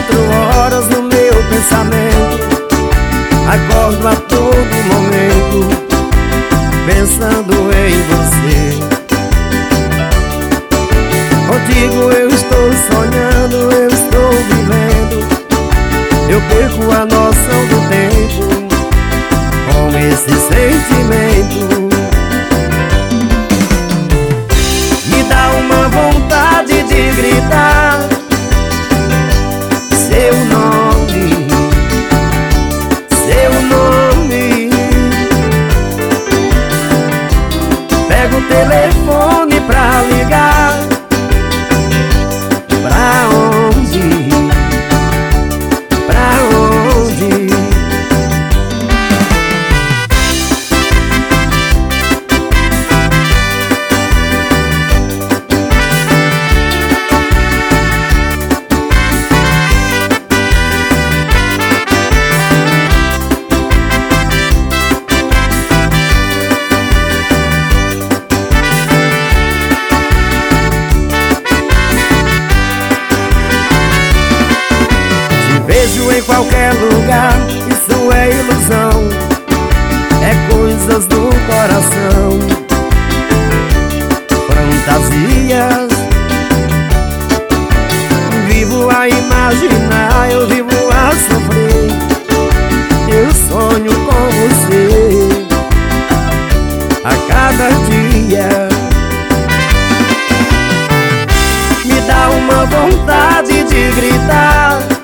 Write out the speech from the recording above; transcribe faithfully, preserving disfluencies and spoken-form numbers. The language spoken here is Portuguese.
quatro horas no meu pensamento. Acordo a todo momento pensando em você. Contigo eu estou sonhando, eu estou vivendo. Eu perco a noção do tempo com esse sentimento. Me dá uma vontade de gritar seu nome, seu nome. Pego o telefone pra ligar. Pra onde? Pra onde? Vejo em qualquer lugar, isso é ilusão, é coisas do coração, fantasias. Vivo a imaginar, eu vivo a sofrer. Eu sonho com você a cada dia. Me dá uma vontade de gritar